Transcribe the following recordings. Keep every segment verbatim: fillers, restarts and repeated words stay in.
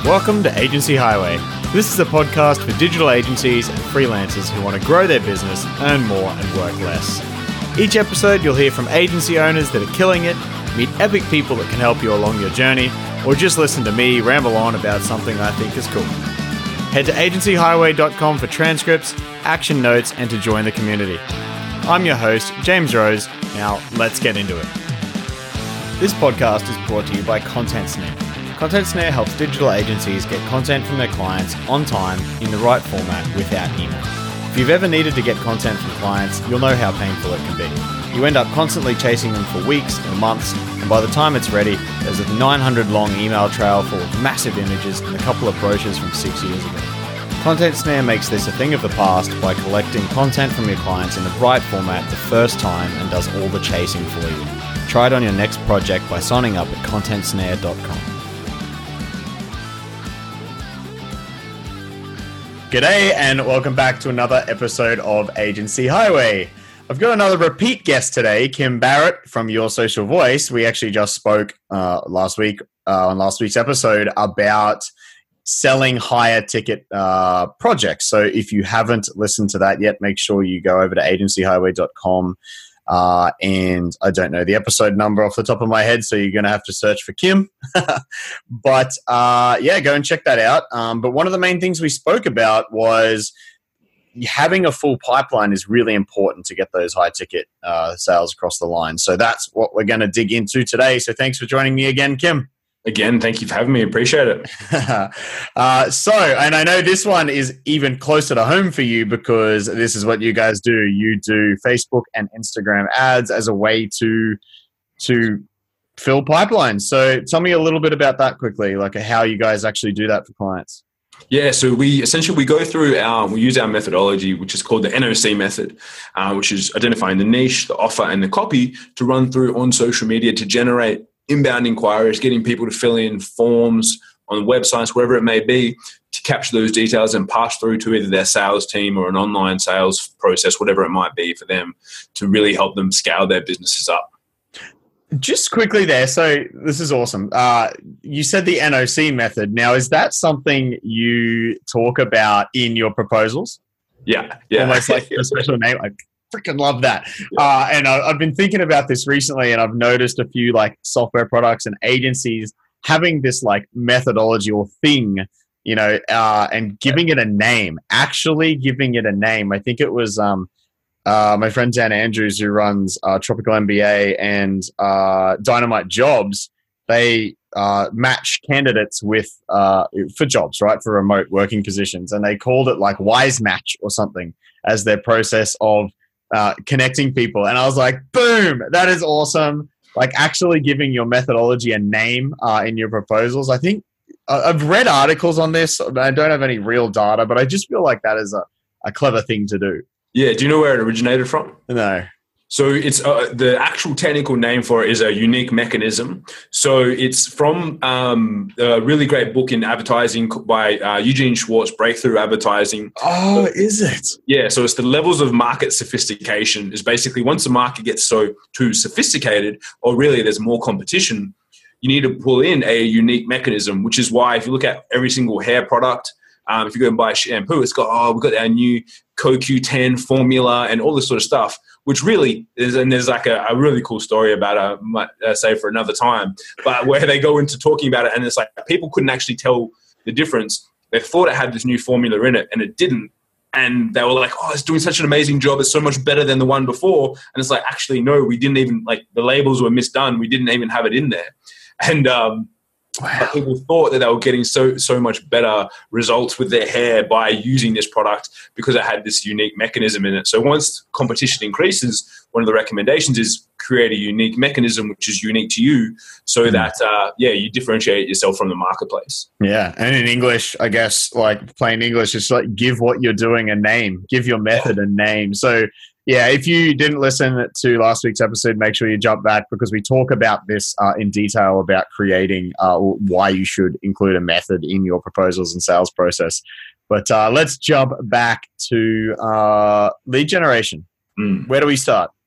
Welcome to Agency Highway. This is a podcast for digital agencies and freelancers who want to grow their business, earn more, and work less. Each episode, you'll hear from agency owners that are killing it, meet epic people that can help you along your journey, or just listen to me ramble on about something I think is cool. Head to agency highway dot com for transcripts, action notes, and to join the community. I'm your host, James Rose. Now, let's get into it. This podcast is brought to you by Content Snare. Content Snare helps digital agencies get content from their clients on time in the right format without email. If you've ever needed to get content from clients, you'll know how painful it can be. You end up constantly chasing them for weeks or months, and by the time it's ready, there's a nine hundred long email trail full of massive images and a couple of brochures from six years ago. Content Snare makes this a thing of the past by collecting content from your clients in the right format the first time and does all the chasing for you. Try it on your next project by signing up at content snare dot com. G'day and welcome back to another episode of Agency Highway. I've got another repeat guest today, Kim Barrett from Your Social Voice. We actually just spoke uh, last week uh, on last week's episode about selling higher ticket uh, projects. So if you haven't listened to that yet, make sure you go over to agency highway dot com. Uh, and I don't know the episode number off the top of my head, so you're going to have to search for Kim. but uh, yeah, go and check that out. Um, but one of the main things we spoke about was having a full pipeline is really important to get those high ticket uh, sales across the line. So that's what we're going to dig into today. So thanks for joining me again, Kim. Again, thank you for having me. Appreciate it. uh, so, and I know this one is even closer to home for you because this is what you guys do. You do Facebook and Instagram ads as a way to to fill pipelines. So tell me a little bit about that quickly, like how you guys actually do that for clients. Yeah, so we essentially we go through our we use our methodology, which is called the N O C method, uh, which is identifying the niche, the offer, and the copy to run through on social media to generate inbound inquiries, getting people to fill in forms on websites, wherever it may be, to capture those details and pass through to either their sales team or an online sales process, whatever it might be for them, to really help them scale their businesses up. Just quickly there, so this is awesome. Uh, you said the N O C method. Now, is that something you talk about in your proposals? Yeah, yeah. Almost like a special name, like freaking love that. Uh, and I, I've been thinking about this recently, and I've noticed a few like software products and agencies having this like methodology or thing, you know, uh, and giving it a name, actually giving it a name. I think it was um, uh, my friend Dan Andrews, who runs uh, Tropical M B A and uh, Dynamite Jobs. They uh, match candidates with uh, for jobs, right, for remote working positions. And they called it like Wise Match or something as their process of Uh, connecting people. And I was like, boom, that is awesome. Like actually giving your methodology a name uh, in your proposals. I think uh, I've read articles on this. I don't have any real data, but I just feel like that is a, a clever thing to do. Yeah. Do you know where it originated from? No. So it's uh, the actual technical name for it is a unique mechanism. So it's from um, a really great book in advertising by uh, Eugene Schwartz, Breakthrough Advertising. Oh, is it? Yeah. So it's the levels of market sophistication. Is basically once the market gets so too sophisticated, or really there's more competition, you need to pull in a unique mechanism. Which is why if you look at every single hair product, um, if you go and buy shampoo, it's got oh we've got our new Co Q ten formula and all this sort of stuff. Which really is, and there's like a, a really cool story about it, I might uh, say for another time, but where they go into talking about it, and it's like people couldn't actually tell the difference. They thought it had this new formula in it, and it didn't. And they were like, oh, it's doing such an amazing job. It's so much better than the one before. And it's like, actually, no, we didn't even, like, the labels were misdone. We didn't even have it in there. And um, wow. People thought that they were getting so so much better results with their hair by using this product because it had this unique mechanism in it. So once competition increases, one of the recommendations is create a unique mechanism which is unique to you so mm. that, uh, yeah, you differentiate yourself from the marketplace. Yeah. And in English, I guess, like plain English, it's like give what you're doing a name. Give your method a name. So yeah, if you didn't listen to last week's episode, make sure you jump back because we talk about this uh, in detail about creating uh, why you should include a method in your proposals and sales process. But uh, let's jump back to uh, lead generation. Mm. Where do we start?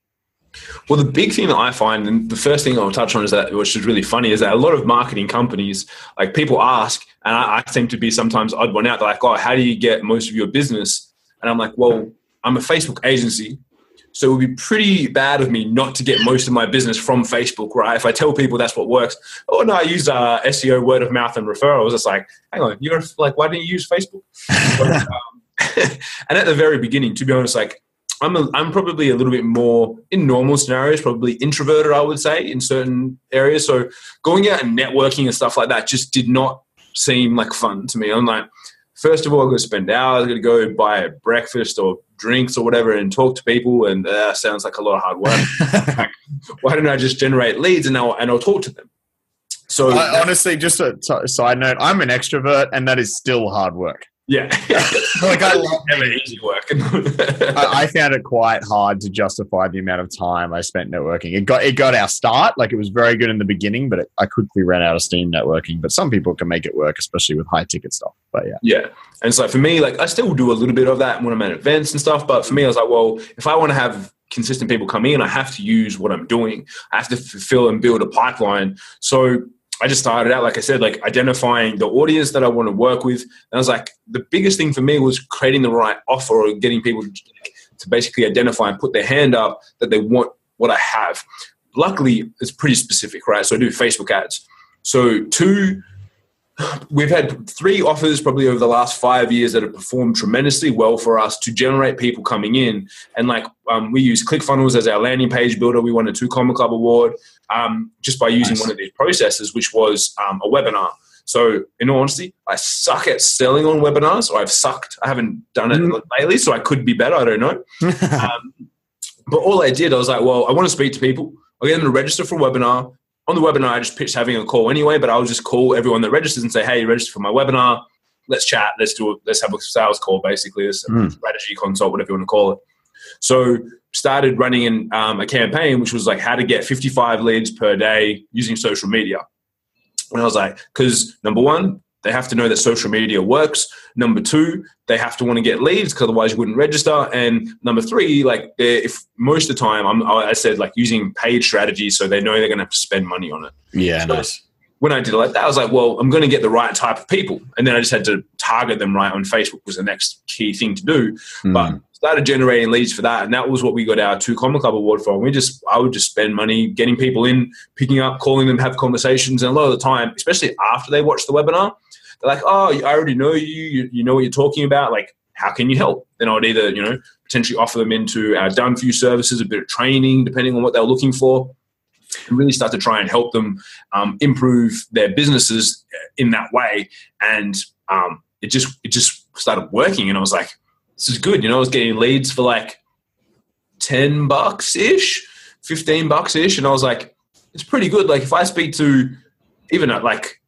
Well, the big thing that I find, and the first thing I'll touch on is that, which is really funny, is that a lot of marketing companies, like people ask, and I, I seem to be sometimes odd one out. They're like, "Oh, how do you get most of your business?" And I'm like, "Well, I'm a Facebook agency, so it would be pretty bad of me not to get most of my business from Facebook, right? If I tell people that's what works, oh no, I use uh, S E O, word of mouth, and referrals. It's like, hang on, you're like, why didn't you use Facebook?" But, um, and at the very beginning, to be honest, like. I'm a, I'm probably a little bit more in normal scenarios, probably introverted, I would say, in certain areas. So going out and networking and stuff like that just did not seem like fun to me. I'm like, first of all, I'm going to spend hours, I'm going to go buy breakfast or drinks or whatever and talk to people, and that uh, sounds like a lot of hard work. Like, why don't I just generate leads and I'll, and I'll talk to them? So I, honestly, just a t- side note, I'm an extrovert, and that is still hard work. Yeah. Like I love never easy work. I, I found it quite hard to justify the amount of time I spent networking. It got it got our start. Like it was very good in the beginning, but it, I quickly ran out of steam networking. But some people can make it work, especially with high ticket stuff. But yeah. Yeah. And so for me, like I still do a little bit of that when I'm at events and stuff. But for me, I was like, well, if I want to have consistent people come in, I have to use what I'm doing. I have to fulfill and build a pipeline. So I just started out, like I said, like identifying the audience that I want to work with. And I was like, the biggest thing for me was creating the right offer or getting people to basically identify and put their hand up that they want what I have. Luckily, it's pretty specific, right? So I do Facebook ads. So two, we've had three offers probably over the last five years that have performed tremendously well for us to generate people coming in. And like um, we use ClickFunnels as our landing page builder. We won a two Comma Club award um, just by using nice. one of these processes, which was um, a webinar. So in all honesty, I suck at selling on webinars, or I've sucked. I haven't done it mm. lately, so I could be better. I don't know. um, but all I did, I was like, well, I want to speak to people. I'll get them to register for a webinar. On the webinar, I just pitched having a call anyway, but I'll just call everyone that registers and say, hey, you registered for my webinar. Let's chat. Let's do it. Let's have a sales call, basically. This mm. strategy consult, whatever you want to call it. So started running in um, a campaign, which was like how to get fifty-five leads per day using social media. And I was like, because number one, they have to know that social media works. Number two, they have to want to get leads because otherwise you wouldn't register. And number three, like if most of the time, I'm, I said like using paid strategies so they know they're going to have to spend money on it. Yeah, so nice. When I did it like that, I was like, well, I'm going to get the right type of people. And then I just had to target them right on Facebook was the next key thing to do. Mm. But started generating leads for that. And that was what we got our two Comma Club award for. And we just, I would just spend money getting people in, picking up, calling them, have conversations. And a lot of the time, especially after they watch the webinar, they're like, oh, I already know you. you. You know what you're talking about. Like, how can you help? Then I would either, you know, potentially offer them into our done for you services, a bit of training, depending on what they're looking for, and really start to try and help them um, improve their businesses in that way. And um, it just it just started working. And I was like, this is good. You know, I was getting leads for like ten bucks ish, fifteen bucks ish. And I was like, it's pretty good. Like if I speak to even at like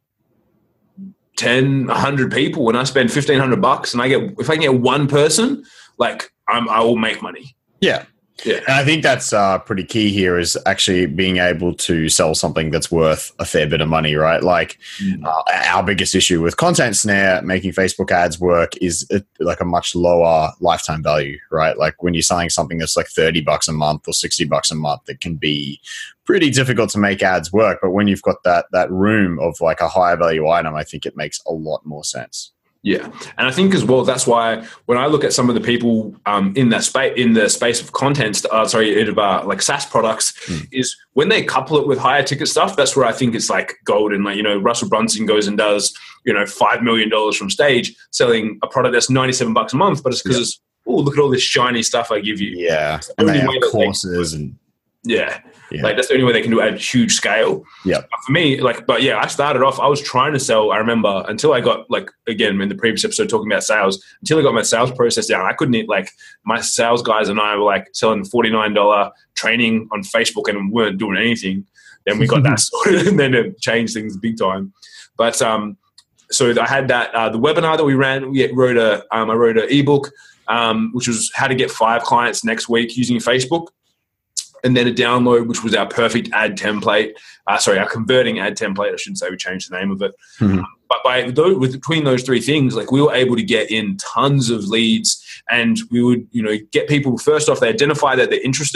ten, a hundred people and I spend fifteen hundred bucks and I get, if I can get one person, like I'm, I will make money. Yeah. Yeah. And I think that's uh, pretty key here is actually being able to sell something that's worth a fair bit of money, right? Like mm. uh, our biggest issue with Content Snare, making Facebook ads work is it, like a much lower lifetime value, right? Like when you're selling something that's like thirty bucks a month or sixty bucks a month, it can be pretty difficult to make ads work. But when you've got that that room of like a higher value item, I think it makes a lot more sense. Yeah, and I think as well that's why when I look at some of the people um, in that space, in the space of content, uh, sorry, of uh, like SaaS products, mm. is when they couple it with higher ticket stuff. That's where I think it's like golden. Like you know, Russell Brunson goes and does you know five million dollars from stage selling a product that's ninety seven bucks a month, but it's because yeah. it's oh look at all this shiny stuff I give you. Yeah, and they have courses and yeah. Yeah. Like that's the only way they can do it at huge scale. Yeah. For me, like, but yeah, I started off, I was trying to sell, I remember until I got like, again, in the previous episode talking about sales, until I got my sales process down, I couldn't, like my sales guys and I were like selling forty-nine dollars training on Facebook and weren't doing anything. Then we got that sorted and then it changed things big time. But um, so I had that, uh, the webinar that we ran, we wrote a, um, I wrote an ebook, um, which was how to get five clients next week using Facebook. And then a download, which was our perfect ad template. Uh, sorry, our converting ad template. I shouldn't say we changed the name of it. Mm-hmm. Um, but by those, with, between those three things, like we were able to get in tons of leads, and we would, you know, get people first off. They identify that they're interested.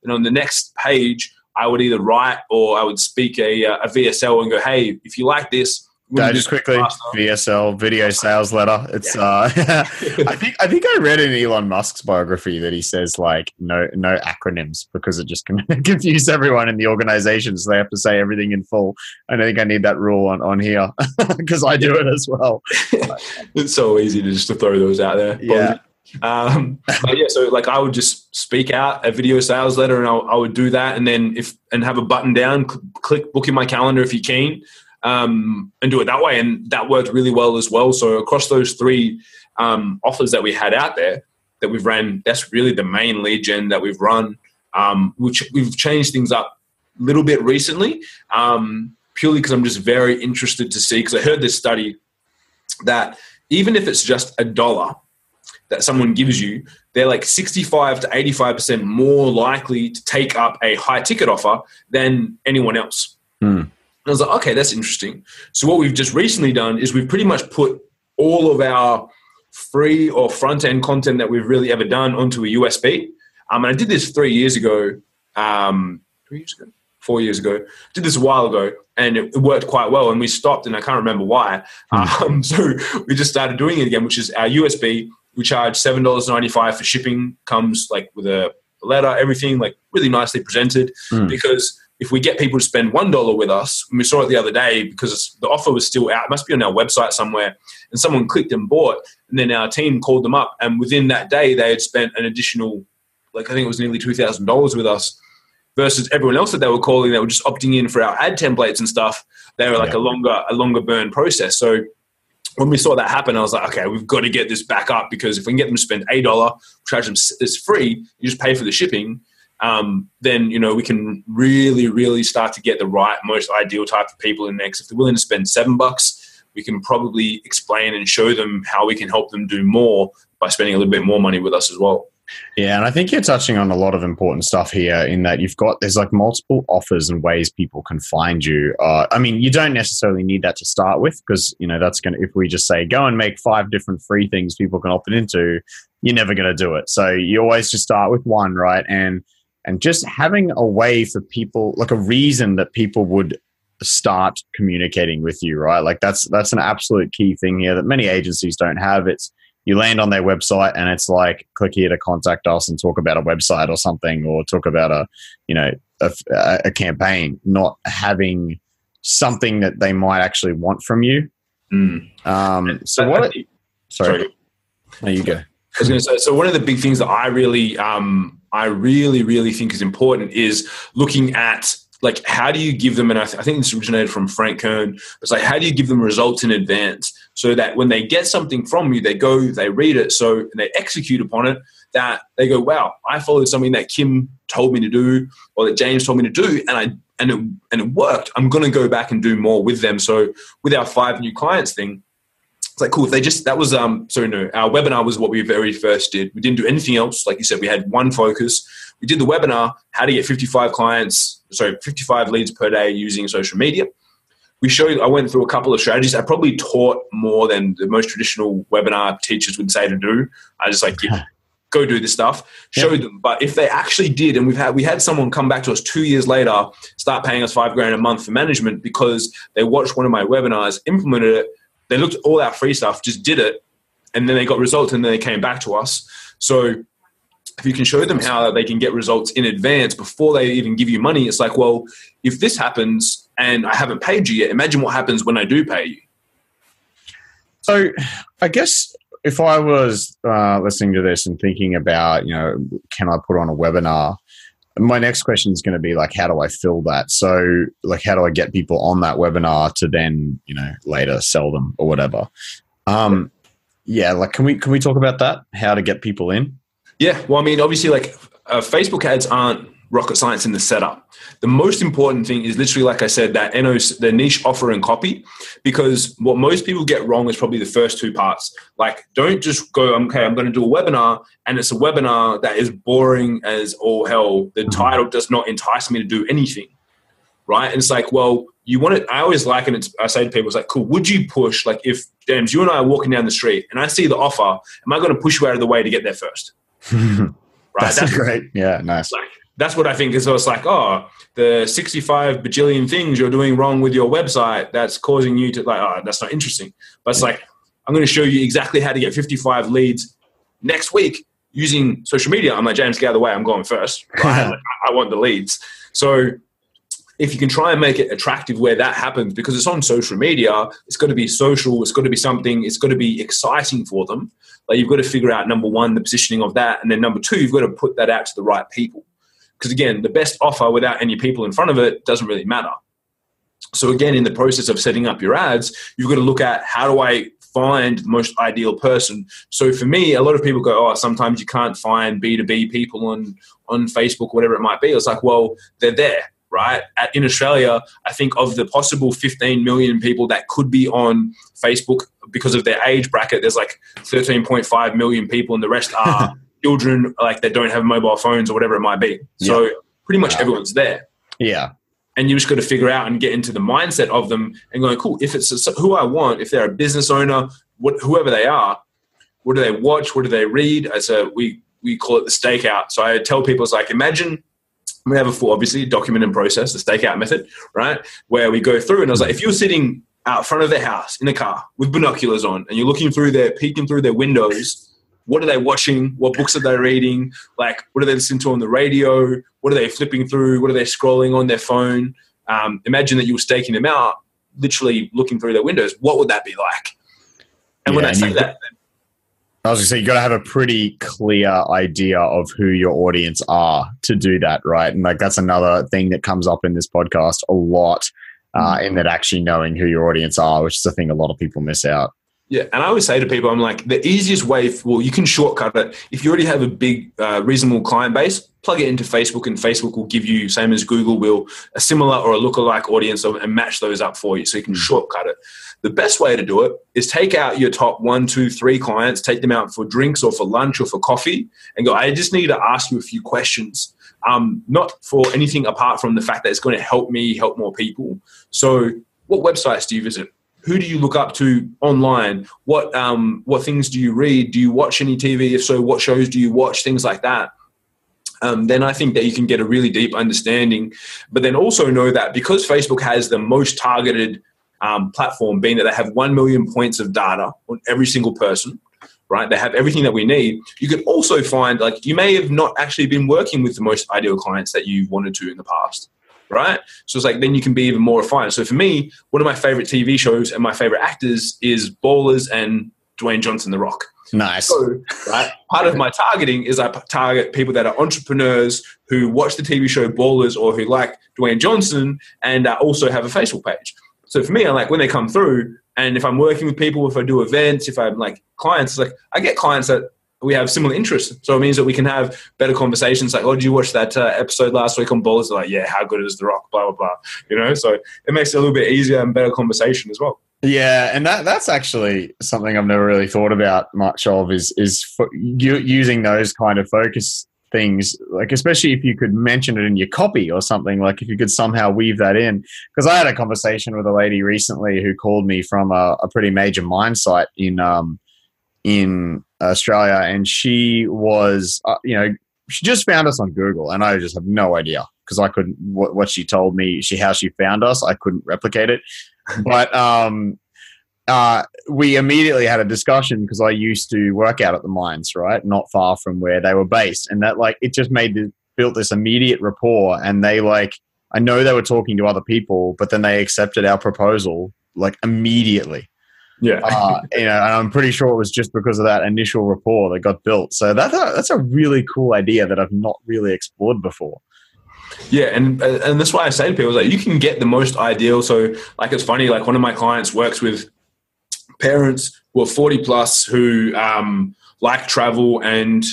And on the next page, I would either write or I would speak a, a V S L and go, hey, if you like this, No, just quickly, V S L, video sales letter. It's. Yeah. Uh, I think I think I read in Elon Musk's biography that he says like no no acronyms because it just can confuse everyone in the organization, so they have to say everything in full. And I think I need that rule on, on here because I do it as well. It's so easy to just to throw those out there. Yeah. Um, but yeah, so like I would just speak out a video sales letter, and I, I would do that, and then if and have a button down, cl- click book in my calendar if you're keen. Um, and do it that way. And that worked really well as well. So across those three um, offers that we had out there that we've ran, that's really the main lead gen that we've run, um, which we've changed things up a little bit recently, um, purely because I'm just very interested to see, because I heard this study that even if it's just a dollar that someone gives you, they're like sixty-five to eighty-five percent more likely to take up a high ticket offer than anyone else. Hmm. And I was like, okay, that's interesting. So what we've just recently done is we've pretty much put all of our free or front-end content that we've really ever done onto a U S B. Um, and I did this three years ago, um, three years ago, four years ago. Did this a while ago, and it, it worked quite well. And we stopped, and I can't remember why. Mm. Um, so we just started doing it again, which is our U S B. We charge seven dollars and ninety-five cents for shipping. Comes like with a letter, everything like really nicely presented, mm. because if we get people to spend one dollar with us, and we saw it the other day because the offer was still out, it must be on our website somewhere, and someone clicked and bought, and then our team called them up, and within that day, they had spent an additional, like I think it was nearly two thousand dollars with us, versus everyone else that they were calling that were just opting in for our ad templates and stuff. They were like yeah. a longer a longer burn process. So when we saw that happen, I was like, okay, we've got to get this back up, because if we can get them to spend a dollar, charge them it's free, you just pay for the shipping, Um, then, you know, we can really, really start to get the right, most ideal type of people in there. Because if they're willing to spend seven bucks, we can probably explain and show them how we can help them do more by spending a little bit more money with us as well. Yeah, and I think you're touching on a lot of important stuff here in that you've got, there's like multiple offers and ways people can find you. Uh, I mean, you don't necessarily need that to start with, because, you know, that's going to, if we just say, go and make five different free things people can opt into, you're never going to do it. So you always just start with one, right? And And just having a way for people, like a reason that people would start communicating with you, right? Like that's that's an absolute key thing here that many agencies don't have. It's you land on their website and it's like, click here to contact us and talk about a website or something, or talk about a, you know, a, a campaign, not having something that they might actually want from you. Mm. Um, so what? Sorry, sorry. There you go. I was going to say, so one of the big things that I really, um, I really, really think is important is looking at, like, how do you give them, and I, th- I think this originated from Frank Kern, it's like, how do you give them results in advance so that when they get something from you, they go, they read it, so and they execute upon it, that they go, wow, I followed something that Kim told me to do or that James told me to do, and I and it, and it worked. I'm going to go back and do more with them. So with our five new clients thing, it's like, cool, if they just, that was, um, so no, our webinar was what we very first did. We didn't do anything else. Like you said, we had one focus. We did the webinar, how to get fifty-five clients, sorry, fifty-five leads per day using social media. We showed, I went through a couple of strategies. I probably taught more than the most traditional webinar teachers would say to do. I just like, yeah, go do this stuff, showed yeah. them. But if they actually did, and we've had, we had someone come back to us two years later, start paying us five grand a month for management because they watched one of my webinars, implemented it, they looked at all our free stuff, just did it, and then they got results, and then they came back to us. So if you can show them how they can get results in advance before they even give you money, it's like, well, if this happens and I haven't paid you yet, imagine what happens when I do pay you. So I guess if I was uh, listening to this and thinking about, you know, can I put on a webinar? My next question is going to be like, how do I fill that? So like, how do I get people on that webinar to then, you know, later sell them or whatever? Um, yeah. Like, can we, can we talk about that? How to get people in? Yeah. Well, I mean, obviously like uh, Facebook ads aren't rocket science in the setup. The most important thing is literally, like I said, that N O, the niche offer and copy, because what most people get wrong is probably the first two parts. Like, don't just go, okay, I'm going to do a webinar, and it's a webinar that is boring as all hell. The title does not entice me to do anything, right? And it's like, well, you want it. I always like it. I say to people, it's like, cool, would you push, like if, James, you and I are walking down the street and I see the offer, am I going to push you out of the way to get there first? Right? That's, That's great. Yeah, nice. Like, that's what I think is. It's like, oh, the sixty-five bajillion things you're doing wrong with your website that's causing you to like, oh, that's not interesting. But it's like, I'm going to show you exactly how to get fifty-five leads next week using social media. I'm like, James, get out of the way. I'm going first. Right? I want the leads. So if you can try and make it attractive where that happens, because it's on social media, it's got to be social. It's got to be something, it's got to be exciting for them. Like you've got to figure out, number one, the positioning of that. And then number two, you've got to put that out to the right people. Because again, the best offer without any people in front of it doesn't really matter. So again, in the process of setting up your ads, you've got to look at, how do I find the most ideal person? So for me, a lot of people go, oh, sometimes you can't find B two B people on, on Facebook, whatever it might be. It's like, well, they're there, right? At, in Australia, I think of the possible fifteen million people that could be on Facebook because of their age bracket, there's like thirteen point five million people, and the rest are children, like they don't have mobile phones or whatever it might be. So yeah. pretty much everyone's there. Yeah. And you just got to figure out and get into the mindset of them and going, cool, if it's a, who I want, if they're a business owner, what, whoever they are, what do they watch? What do they read? As a, we, we call it the stakeout. So I tell people, it's like, imagine we have a full, obviously, document and process, the stakeout method, right? Where we go through, and I was like, if you're sitting out front of their house in a car with binoculars on and you're looking through their, peeking through their windows, what are they watching? What books are they reading? Like, what are they listening to on the radio? What are they flipping through? What are they scrolling on their phone? Um, imagine that you were staking them out, literally looking through their windows. What would that be like? And yeah, when I say that, I was going to say, you got to have a pretty clear idea of who your audience are to do that, right? And like that's another thing that comes up in this podcast a lot, uh, in that actually knowing who your audience are, which is a thing a lot of people miss out. Yeah, and I always say to people, I'm like, the easiest way, for, well, you can shortcut it. If you already have a big, uh, reasonable client base, plug it into Facebook, and Facebook will give you, same as Google will, a similar or a lookalike audience of, and match those up for you, so you can shortcut it. The best way to do it is take out your top one, two, three clients, take them out for drinks or for lunch or for coffee, and go, I just need to ask you a few questions. Um, not for anything apart from the fact that it's going to help me help more people. So what websites do you visit? Who do you look up to online? What um, what things do you read? Do you watch any T V? If so, what shows do you watch? Things like that. Um, then I think that you can get a really deep understanding. But then also know that because Facebook has the most targeted um, platform, being that they have one million points of data on every single person, right? They have everything that we need. You could also find, like, you may have not actually been working with the most ideal clients that you wanted to in the past. Right? So it's like, then you can be even more refined. So for me, one of my favorite T V shows and my favorite actors is Ballers and Dwayne Johnson, The Rock. Nice. So, right, part of my targeting is I target people that are entrepreneurs who watch the T V show Ballers or who like Dwayne Johnson and uh, also have a Facebook page. So for me, I like when they come through, and if I'm working with people, if I do events, if I'm like clients, it's like I get clients that we have similar interests. So it means that we can have better conversations like, oh, did you watch that uh, episode last week on Ballers? They're like, yeah, how good is The Rock? Blah, blah, blah. You know, so it makes it a little bit easier and better conversation as well. Yeah, and that that's actually something I've never really thought about much of is, is for you, using those kind of focus things, like especially if you could mention it in your copy or something, like if you could somehow weave that in. Because I had a conversation with a lady recently who called me from a, a pretty major mine site in um, in Australia, and she was, uh, you know, she just found us on Google, and I just have no idea because I couldn't. What, what she told me, she how she found us, I couldn't replicate it. But um, uh, we immediately had a discussion because I used to work out at the mines, right, not far from where they were based, and that like it just made this, built this immediate rapport, and they like I know they were talking to other people, but then they accepted our proposal like immediately. Yeah, uh, you know, and I'm pretty sure it was just because of that initial rapport that got built. So that that's a really cool idea that I've not really explored before. Yeah, and and that's why I say to people like you can get the most ideal. So like it's funny, like one of my clients works with parents who are forty plus who um, like travel, and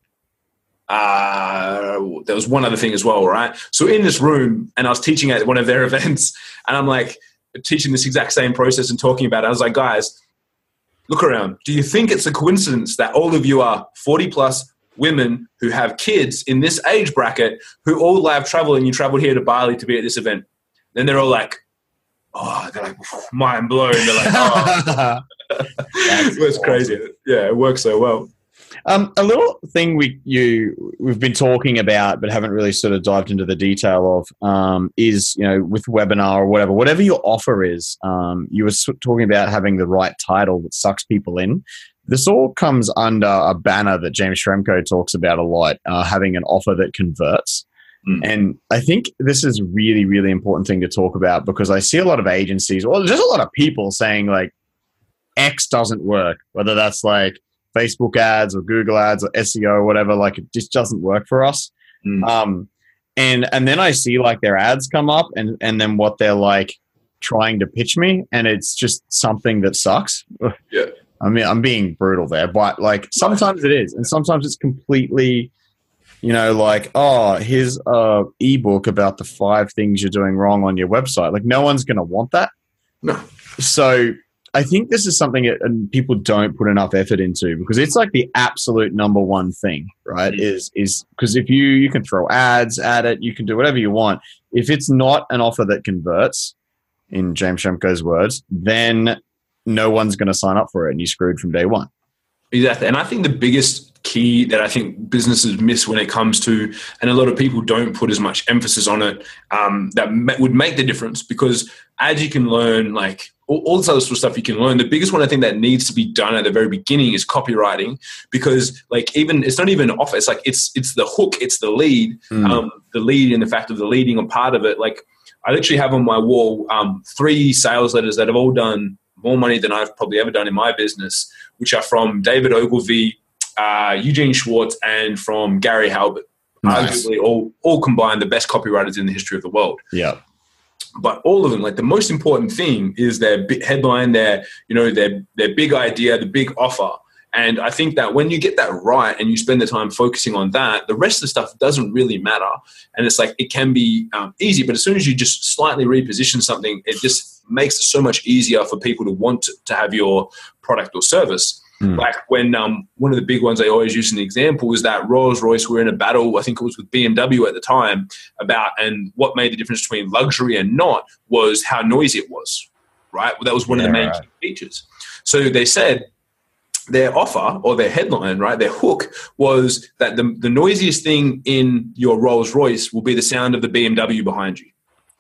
uh, there was one other thing as well, right? So in this room, and I was teaching at one of their events, and I'm like. Teaching this exact same process and talking about it. I was like, guys, look around. Do you think it's a coincidence that all of you are forty plus women who have kids in this age bracket who all love travel and you traveled here to Bali to be at this event? Then they're all like, oh, they're like mind blown. They're like, oh, it was crazy. Yeah, it works so well. Um, a little thing we you we've been talking about, but haven't really sort of dived into the detail of, um, is, you know, with webinar or whatever, whatever your offer is. Um, you were talking about having the right title that sucks people in. This all comes under a banner that James Shremko talks about a lot, uh, having an offer that converts. Mm. And I think this is a really, really important thing to talk about, because I see a lot of agencies, or just a lot of people saying like X doesn't work, whether that's like Facebook ads or Google ads or S E O or whatever, like it just doesn't work for us. Mm. Um, and and then I see like their ads come up, and, and then what they're like trying to pitch me, and it's just something that sucks. Yeah. I mean, I'm being brutal there, but like sometimes it is, and sometimes it's completely, you know, like, oh, here's a ebook about the five things you're doing wrong on your website. Like, no one's going to want that. No. So I think this is something that people don't put enough effort into, because it's like the absolute number one thing, right? Mm-hmm. Is is because if you you can throw ads at it, you can do whatever you want. If it's not an offer that converts, in James Shremko's words, then no one's going to sign up for it, and you're screwed from day one. Exactly. And I think the biggest key that I think businesses miss when it comes to, and a lot of people don't put as much emphasis on it, um, that ma- would make the difference, because as you can learn, like all, all this other sort of stuff you can learn, the biggest one I think that needs to be done at the very beginning is copywriting, because like even, it's not even an offer, it's like, it's, it's the hook, it's the lead, mm. um, the lead and the fact of the leading a part of it. Like I literally have on my wall um, three sales letters that have all done more money than I've probably ever done in my business, which are from David Ogilvy, uh, Eugene Schwartz, and from Gary Halbert. Nice. Arguably all, all combined the best copywriters in the history of the world. Yeah. But all of them, like the most important thing is their headline, their, you know, their, their big idea, the big offer. And I think that when you get that right and you spend the time focusing on that, the rest of the stuff doesn't really matter. And it's like, it can be um, easy, but as soon as you just slightly reposition something, it just makes it so much easier for people to want to, to have your product or service. Mm. Like when um, one of the big ones I always use an example is that Rolls-Royce were in a battle, I think it was with B M W at the time, about, and what made the difference between luxury and not was how noisy it was, right? Well, that was one yeah, of the main right. key features. So they said, their offer or their headline, right, their hook was that the, the noisiest thing in your Rolls Royce will be the sound of the B M W behind you.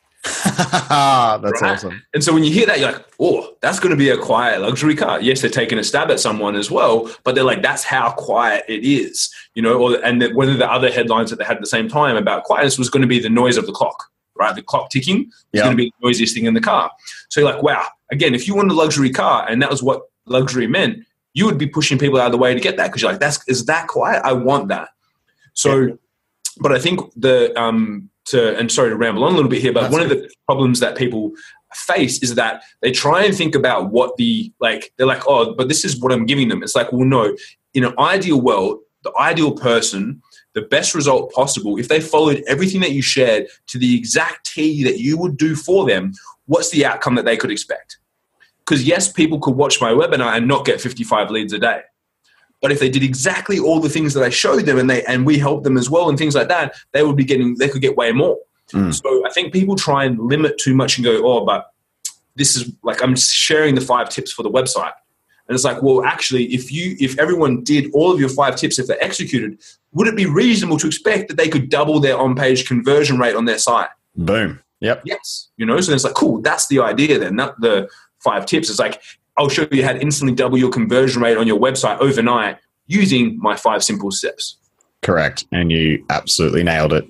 That's right? Awesome. And so when you hear that, you're like, oh, that's going to be a quiet luxury car. Yes, they're taking a stab at someone as well, but they're like, that's how quiet it is, you know, or, and that one of the other headlines that they had at the same time about quietness was going to be the noise of the clock, right? The clock ticking is yep. going to be the noisiest thing in the car. So you're like, wow, again, if you want a luxury car and that was what luxury meant, you would be pushing people out of the way to get that, because you're like, that's, is that quiet? I want that. So, yeah. But I think the, um, to, and sorry to ramble on a little bit here, but that's one good. Of the problems that people face is that they try and think about what the, like, they're like, oh, but this is what I'm giving them. It's like, well, no, in an ideal world, the ideal person, the best result possible, if they followed everything that you shared to the exact T that you would do for them, what's the outcome that they could expect? Because yes, people could watch my webinar and not get fifty-five leads a day. But if they did exactly all the things that I showed them and they and we helped them as well and things like that, they would be getting, they could get way more. Mm. So I think people try and limit too much and go, oh, but this is like, I'm sharing the five tips for the website. And it's like, well, actually, if you, if everyone did all of your five tips, if they executed, would it be reasonable to expect that they could double their on-page conversion rate on their site? Boom. Yep. Yes. You know, so it's like, cool, that's the idea then, not the five tips. It's like, I'll show you how to instantly double your conversion rate on your website overnight using my five simple steps. Correct. And you absolutely nailed it.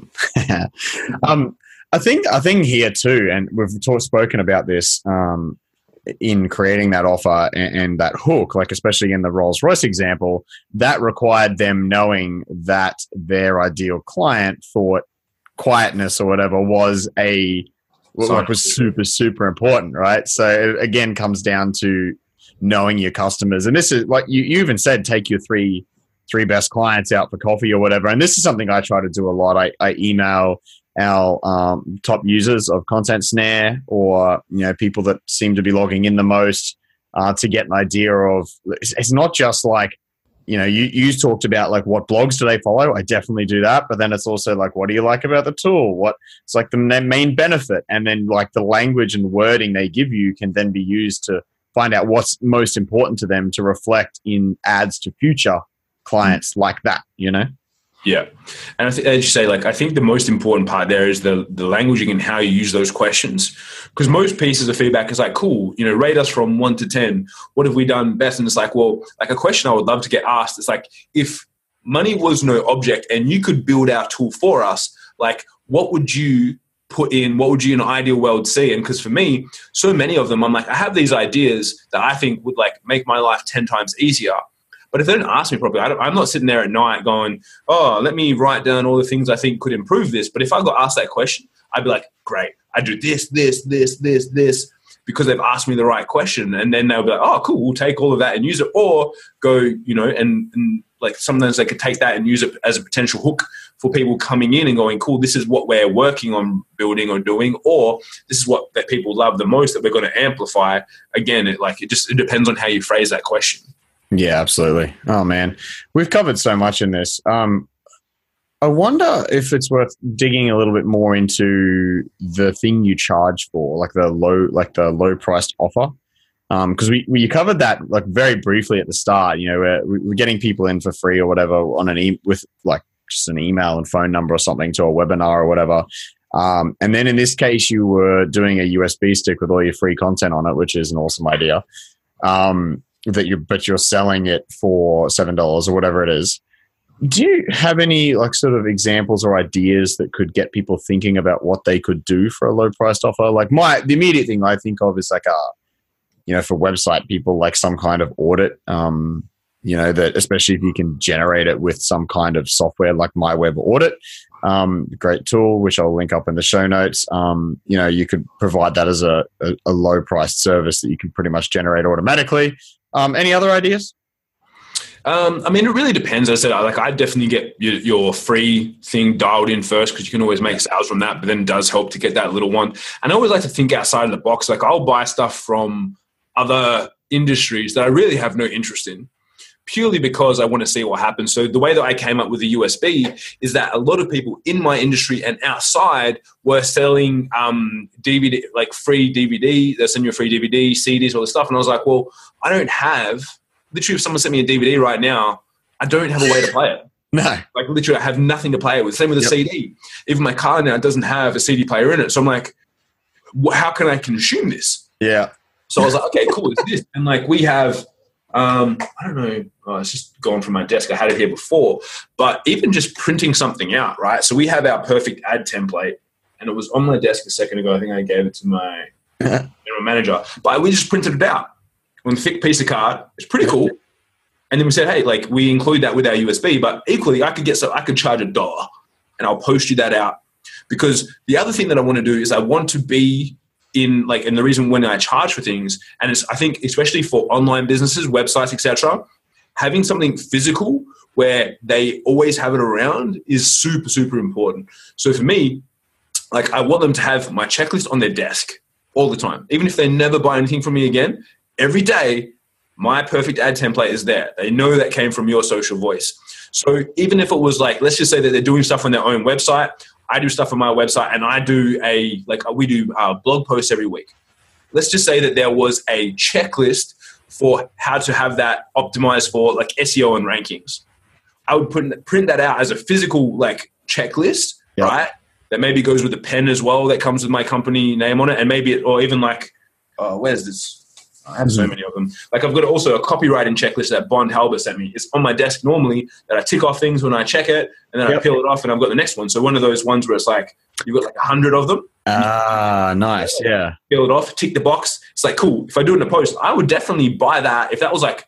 um, I think, I think here too, and we've talk, spoken about this um, in creating that offer and, and that hook, like especially in the Rolls-Royce example, that required them knowing that their ideal client thought quietness or whatever was a, like was super, super important, right? So it again comes down to knowing your customers. And this is like you, you even said, take your three three best clients out for coffee or whatever. And this is something I try to do a lot. I, I email our um, top users of Content Snare, or you know, people that seem to be logging in the most, uh, to get an idea of. It's, it's not just like, you know, you, you talked about like what blogs do they follow? I definitely do that. But then it's also like, what do you like about the tool? What it's like the main benefit. And then like the language and wording they give you can then be used to find out what's most important to them to reflect in ads to future clients like that, you know? Yeah. And I think, as you say, like, I think the most important part there is the the languaging and how you use those questions. Because most pieces of feedback is like, cool, you know, rate us from one to ten. What have we done best? And it's like, well, like a question I would love to get asked. It's like, if money was no object and you could build our tool for us, like, what would you put in? What would you in an ideal world see? And because for me, so many of them, I'm like, I have these ideas that I think would like make my life ten times easier. But if they don't ask me properly, I don't, I'm not sitting there at night going, oh, let me write down all the things I think could improve this. But if I got asked that question, I'd be like, great, I do this, this, this, this, this, because they've asked me the right question. And then they'll be like, oh, cool, we'll take all of that and use it. Or go, you know, and, and like sometimes they could take that and use it as a potential hook for people coming in and going, cool, this is what we're working on building or doing, or this is what that people love the most that we're going to amplify. Again, it like it just it depends on how you phrase that question. Yeah, absolutely. Oh man, we've covered so much in this. Um, I wonder if it's worth digging a little bit more into the thing you charge for, like the low, like the low priced offer. Um, because we, we covered that like very briefly at the start. You know, we're, we're getting people in for free or whatever on an e- with like just an email and phone number or something to a webinar or whatever. Um, and then in this case, you were doing a U S B stick with all your free content on it, which is an awesome idea. Um, that you but you're selling it for seven dollars or whatever it is. Do you have any like sort of examples or ideas that could get people thinking about what they could do for a low priced offer? Like my the immediate thing I think of is like a, you know, for website people, like some kind of audit, um, you know, that especially if you can generate it with some kind of software like MyWeb Audit, um, great tool, which I'll link up in the show notes. Um, you know, you could provide that as a, a, a low priced service that you can pretty much generate automatically. Um, any other ideas? Um, I mean, it really depends. As I said, I, like I definitely get your, your free thing dialed in first because you can always make sales from that, but then it does help to get that little one. And I always like to think outside of the box. Like I'll buy stuff from other industries that I really have no interest in, purely because I want to see what happens. So the way that I came up with the U S B is that a lot of people in my industry and outside were selling um, D V D, like free D V D. They send you a free D V D, C Ds, all this stuff. And I was like, well, I don't have, literally if someone sent me a D V D right now, I don't have a way to play it. No. Like literally I have nothing to play it with. Same with a yep. C D. Even my car now doesn't have a C D player in it. So I'm like, how can I consume this? Yeah. So I was like, okay, cool, it's this. And like we have, Um, I don't know. Oh, it's just gone from my desk. I had it here before. But even just printing something out, right? So we have our perfect ad template, and it was on my desk a second ago. I think I gave it to my general manager. But we just printed it out on a thick piece of card. It's pretty cool. And then we said, hey, like we include that with our U S B. But equally, I could get so I could charge a dollar, and I'll post you that out. Because the other thing that I want to do is I want to be in like, and the reason when I charge for things, and it's, I think especially for online businesses, websites, et cetera, having something physical where they always have it around is super, super important. So for me, like I want them to have my checklist on their desk all the time. Even if they never buy anything from me again, every day, my perfect ad template is there. They know that came from your social voice. So even if it was like, let's just say that they're doing stuff on their own website, I do stuff on my website, and I do a, like we do uh, blog posts every week. Let's just say that there was a checklist for how to have that optimized for like S E O and rankings. I would put, print that out as a physical like checklist, yep. right? That maybe goes with a pen as well that comes with my company name on it. And maybe, it, or even like, uh, where's this? I have so many of them. Like I've got also a copywriting checklist that Bond Halbert sent me. It's on my desk normally that I tick off things when I check it, and then yep. I peel it off and I've got the next one. So one of those ones where it's like, you've got like a hundred of them. Ah, nice. Yeah. Peel it off, tick the box. It's like, cool. If I do it in a post, I would definitely buy that. If that was like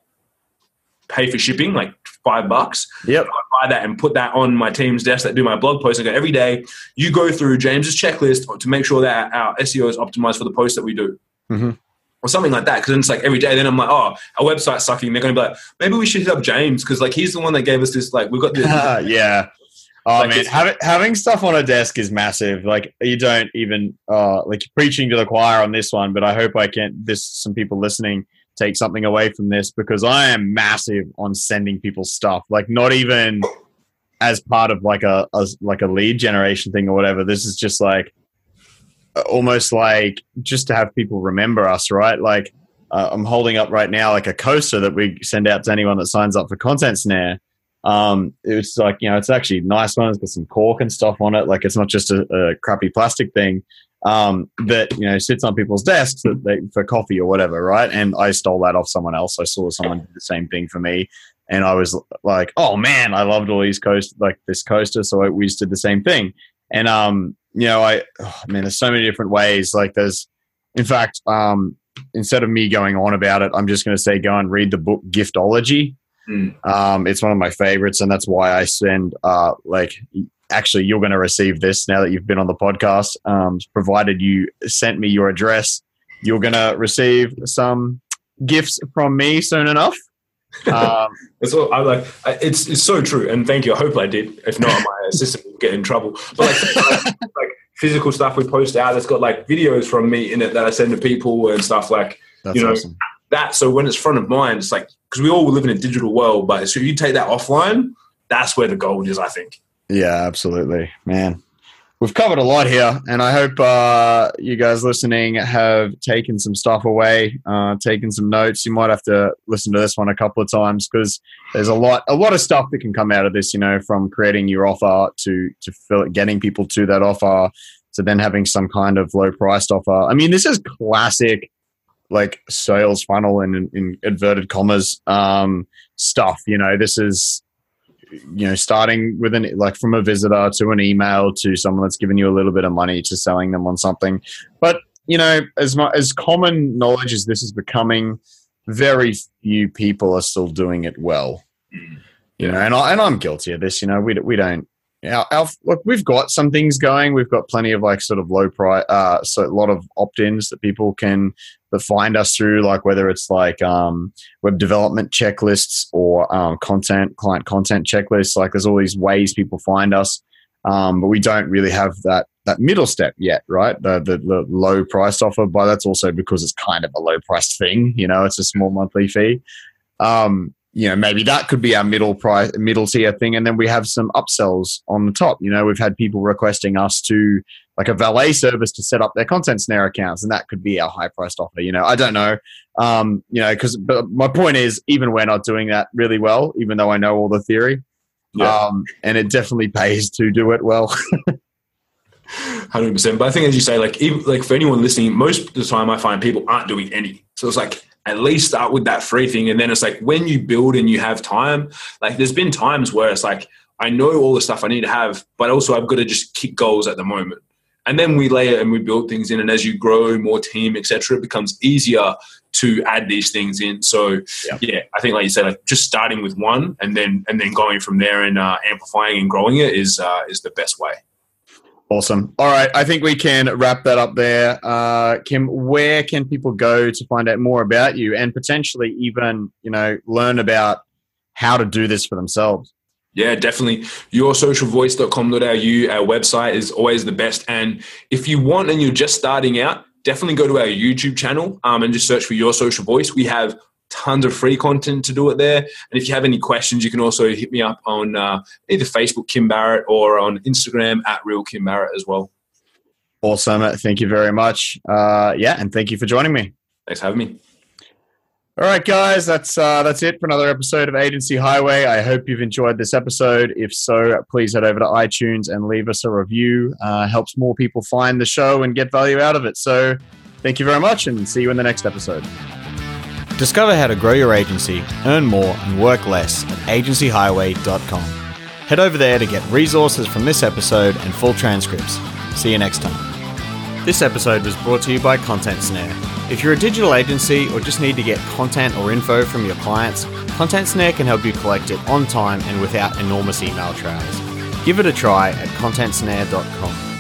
pay for shipping, like five bucks, yep. I'd buy that and put that on my team's desk that do my blog posts. I go, every day you go through James's checklist to make sure that our S E O is optimized for the posts that we do. Mm-hmm. Or something like that, because then it's like every day. Then I'm like, oh, our website's sucking. They're going to be like, maybe we should hit up James because like he's the one that gave us this. Like we've got this. yeah. Oh like man, this- having having stuff on a desk is massive. Like you don't even uh, like preaching to the choir on this one, but I hope I can. This some people listening take something away from this because I am massive on sending people stuff. Like not even as part of like a, a like a lead generation thing or whatever. This is just like. Almost like just to have people remember us, right? Like uh, I'm holding up right now like a coaster that we send out to anyone that signs up for Content Snare. Um, it's like, you know, it's actually a nice one. It's got some cork and stuff on it. Like it's not just a, a crappy plastic thing um, that, you know, sits on people's desks that they, for coffee or whatever, right? And I stole that off someone else. I saw someone do the same thing for me. And I was like, oh man, I loved all these coast, like this coaster. So I, we just did the same thing. And, um, you know, I, oh, man, there's so many different ways. Like there's, in fact, um, instead of me going on about it, I'm just going to say, go and read the book Giftology. Mm. Um, it's one of my favorites. And that's why I send, uh, like, actually, you're going to receive this now that you've been on the podcast. Um, provided you sent me your address, you're going to receive some gifts from me soon enough. Um, it's all, I like. It's it's so true, and thank you. I hope I did. If not, my assistant will get in trouble. But like, like physical stuff we post out, it's got like videos from me in it that I send to people and stuff like. That's you know awesome. That. So when it's front of mind, it's like because we all live in a digital world, but so if you take that offline, that's where the gold is, I think. Yeah, absolutely, man. We've covered a lot here, and I hope uh, you guys listening have taken some stuff away, uh, taken some notes. You might have to listen to this one a couple of times because there's a lot, a lot of stuff that can come out of this. You know, from creating your offer to to fill, getting people to that offer, to then having some kind of low priced offer. I mean, this is classic, like sales funnel in, in, in inverted commas um, stuff. You know, this is. You know, starting with an like from a visitor to an email to someone that's giving you a little bit of money to selling them on something. But you know, as much as common knowledge as this is becoming, very few people are still doing it well. You know, and I and I'm guilty of this. You know, we we don't. Our, our, look, we've got some things going. We've got plenty of like sort of low price, uh, so a lot of opt-ins that people can that find us through, like whether it's like um, web development checklists or um, content, client content checklists. Like there's all these ways people find us, um, but we don't really have that that middle step yet, right? The, the the low priced offer, but that's also because it's kind of a low priced thing. You know, it's a small monthly fee. Um, You know, maybe that could be our middle price, middle tier thing. And then we have some upsells on the top. You know, we've had people requesting us to like a valet service to set up their Content Snare accounts. And that could be our high priced offer. You know, I don't know. Um, you know, because but my point is, even we're not doing that really well, even though I know all the theory. Yeah. Um, and it definitely pays to do it well. one hundred percent. But I think, as you say, like, even, like for anyone listening, most of the time I find people aren't doing any. So it's like, at least start with that free thing. And then it's like when you build and you have time, like there's been times where it's like, I know all the stuff I need to have, but also I've got to just kick goals at the moment. And then we layer and we build things in. And as you grow more team, et cetera, it becomes easier to add these things in. So yeah, yeah I think like you said, like just starting with one and then, and then going from there and uh, amplifying and growing it is, uh, is the best way. Awesome. All right. I think we can wrap that up there. Uh, Kim, where can people go to find out more about you and potentially even, you know, learn about how to do this for themselves? Yeah, definitely. your social voice dot com dot a u, our website is always the best. And if you want and you're just starting out, definitely go to our YouTube channel um, and just search for Your Social Voice. We have tons of free content to do it there. And if you have any questions, you can also hit me up on uh, either Facebook, Kim Barrett, or on Instagram at Real Kim Barrett as well. Awesome. Thank you very much. Uh, yeah, and thank you for joining me. Thanks for having me. All right, guys, that's uh, that's it for another episode of Agency Highway. I hope you've enjoyed this episode. If so, please head over to iTunes and leave us a review. Uh, helps more people find the show and get value out of it. So thank you very much and see you in the next episode. Discover how to grow your agency, earn more, and work less at agency highway dot com. Head over there to get resources from this episode and full transcripts. See you next time. This episode was brought to you by Content Snare. If you're a digital agency or just need to get content or info from your clients, Content Snare can help you collect it on time and without enormous email trails. Give it a try at content snare dot com.